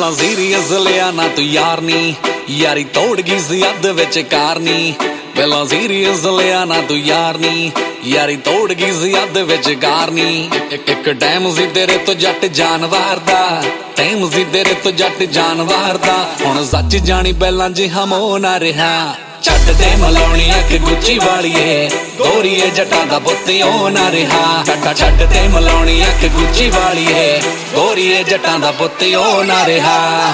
ਪਹਿਲਾਂ ਸੀਰੀਅਸ ਲਿਆ ਨਾ ਤੂੰ ਯਾਰ ਨੀ, ਯਾਰੀ ਤੋੜ ਗਈ ਸੀ ਅੱਧ ਵਿੱਚ ਕਾਰਨੀ। ਪਹਿਲਾਂ ਸੀਰੀਅਸ ਲਿਆ ਨਾ ਤੂੰ ਯਾਰ ਨੀ, ਯਾਰੀ ਤੋੜ ਗਈ ਸੀ ਅੱਧ ਵਿੱਚ ਕਾਰਨੀ। ਇੱਕ ਟਾਈਮ ਸੀ ਤੇਰੇ ਤੋਂ ਜੱਟ ਜਾਨਵਰ ਦਾ, ਟਾਈਮ ਸੀ ਤੇਰੇ ਤੋਂ ਜੱਟ ਜਾਨਵਰ ਦਾ। ਹੁਣ ਸੱਚ ਜਾਣੀ ਪਹਿਲਾਂ ਜਿਹਾ ਮੋਹ ਨਾ ਰਿਹਾ। ਛੱਡ ਦੇ ਮਲਾਉਣੀ ਅੱਖ ਗੁੱਚੀ ਵਾਲੀਏ, ਗੋਰੀਏ ਜੱਟਾਂ ਦਾ ਪੁੱਤ ਉਹ ਨਾ ਰਿਹਾ। ਛੱਡ ਦੇ ਮਲਾਉਣੀ ਅੱਖ ਗੁੱਚੀ ਵਾਲੀਏ, ਗੋਰੀਏ ਜੱਟਾਂ ਦਾ ਪੁੱਤ ਉਹ ਨਾ ਰਿਹਾ।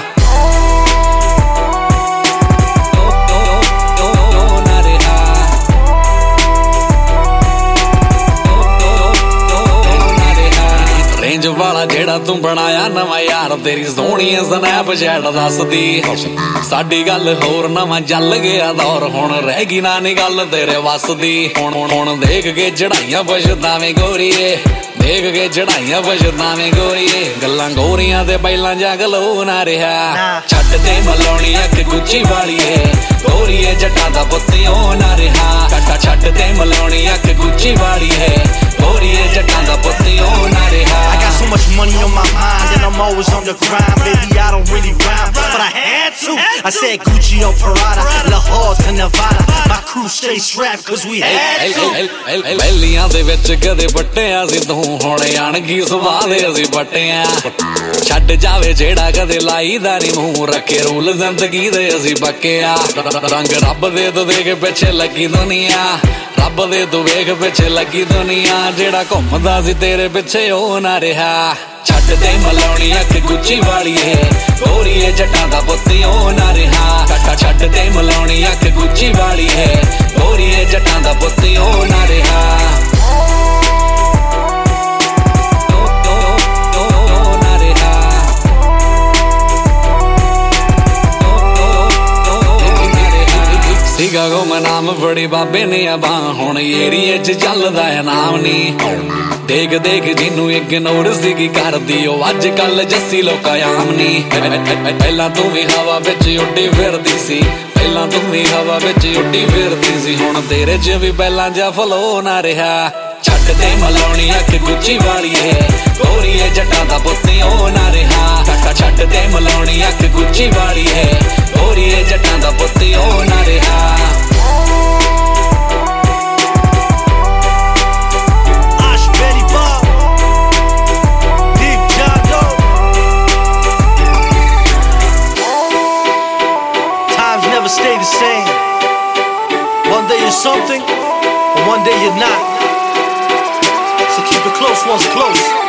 ਰੇਂਜ ਵਾਲਾ ਜਿਹੜਾ ਤੂੰ ਬਣਾਇਆ ਨਵਾਂ ਯਾਰ, ਤੇਰੀ ਸੋਹਣੀ ਸਨੈਪਚੈਟ ਦੱਸਦੀ। ਸਾਡੀ ਗੱਲ ਹੋਰ ਨਵਾਂ ਚੱਲ ਗਿਆ ਦੌਰ, ਹੁਣ ਰਹਿ ਗਈ ਨਾ ਨੀ ਗੱਲ ਤੇਰੇ ਵੱਸ ਦੀ। ਹੁਣ ਦੇਖ ਕੇ ਚੜਾਈਆਂ ਪਛਤਾਵੇਂ ਗੋਰੀਏ, ਦੇਖ ਕੇ ਚੜਾਈਆਂ ਪਛਤਾਵੇਂ ਗੋਰੀਏ। ਗੱਲਾਂ ਗੋਰੀਆਂ ਤੇ ਪਹਿਲਾਂ ਜਗਲੋ ਨਾ ਰਿਹਾ। ਛੱਡ ਦੇ ਮਲਾਉਣੀ ਅੱਖ ਗੁੱਚੀ ਵਾਲੀਏ, ਗੋਰੀਏ ਜੱਟਾਂ ਦਾ ਪੁੱਤ ਉਹ ਨਾ ਰਿਹਾ। ਛੱਡ ਦੇ ਮਲਾਉਣੀ ਅੱਖ ਗੁੱਚੀ ਵਾਲੀਏ, ਗੋਰੀਏ ਜੱਟਾਂ ਦਾ ਪੁੱਤ ਉਹ ਨਾ ਰਿਹਾ। I got so much money on my mind and I'm always on the grind. Baby, I don't really rhyme, but I had to. I said Gucci on Prada, Lahore to Nevada. My crew stay strapped cause we had to. ਪਹਿਲੀਆਂ ਦੇ ਵਿੱਚ ਕਦੇ ਵੱਟਿਆ ਸੀ ਤੂੰ, ਹੁਣ ਅਣਗੀ ਸਵਾਦ ਅਸੀਂ ਵੱਟਿਆ। ਛੱਡ ਜਾਵੇ ਜਿਹੜਾ ਕਦੇ ਲਾਈਦਾ ਨੀ ਮੂੰਹ, ਰੱਖੇ ਰੂਲ ਜ਼ਿੰਦਗੀ ਦੇ ਅਸੀਂ ਪੱਕਿਆ। ਰੰਗ ਰੱਬ ਦੇ ਤੂੰ ਦੇਖ ਪਿੱਛੇ ਲੱਗੀ ਦੁਨੀਆ, ਰੱਬ ਦੇ ਤੂੰ ਵੇਖ ਪਿੱਛੇ ਲੱਗੀ ਦੁਨੀਆ। ਜਿਹੜਾ ਘੁੰਮਦਾ ਸੀ ਤੇਰੇ ਪਿੱਛੇ ਉਹ ਨਾ ਰਿਹਾ। ਛੱਡ ਦੇ ਮਲਾਉਣੀ ਅੱਖ ਗੁੱਚੀ ਵਾਲੀਏ, ਗੋਰੀਏ ਜੱਟਾਂ ਦਾ ਪੁੱਤ ਉਹ ਨਾ ਰਿਹਾ। ਛੱਡ ਦੇ ਮਲਾਉਣੀ ਅੱਖ ਗੁੱਚੀ ਵਾਲੀਏ, ਗੋਰੀਏ ਜੱਟਾਂ ਦਾ ਪੁੱਤ ਉਹ ਨਾ ਰਿਹਾ। ਸੀਗਾ ਗੁਮਨਾਮ ਫੜੀ ਬਾਬੇ ਨੇ ਅਬਾਂ, ਹੁਣ ਏਰੀਏ 'ਚ ਚੱਲਦਾ ਐ ਨਾਮ ਨੀ। ਦੇਖ ਦੇਖ ਜਿਹਨੂੰ ਇਗਨੋਰ ਸੀਗੀ ਕਰਦੀ, ਉਹ ਅੱਜ ਕੱਲ ਜੱਸੀ ਲੋਕਾਂ ਆਮ ਨੀ। ਪਹਿਲਾਂ ਤੂੰ ਵੀ ਹਵਾ ਵਿੱਚ ਉੱਡੀ ਫਿਰਦੀ ਸੀ, ਪਹਿਲਾਂ ਤੂੰ ਵੀ ਹਵਾ ਵਿੱਚ ਉੱਡੀ ਫਿਰਦੀ ਸੀ। ਹੁਣ ਤੇਰੇ 'ਚ ਵੀ ਪਹਿਲਾਂ ਜਿਹਾ ਫਲੋ ਨਾ ਰਿਹਾ। ਛੱਡ ਦੇ ਮਲਾਉਣੀ ਅੱਖ ਗੁੱਚੀ ਵਾਲੀਏ, ਗੋਰੀਏ ਜੱਟਾਂ ਦਾ ਪੁੱਤ ਉਹ ਨਾ ਰਿਹਾ। ਛੱਡ ਦੇ ਮਲਾਉਣੀ ਅੱਖ ਗੁੱਚੀ ਵਾਲੀਏ, ਗੋਰੀਏ ਜੱਟਾਂ ਦਾ ਪੁੱਤ ਉਹ ਨਾ ਰਿਹਾ। Stay the same. One day you're something, and one day you're not. So keep it close once close.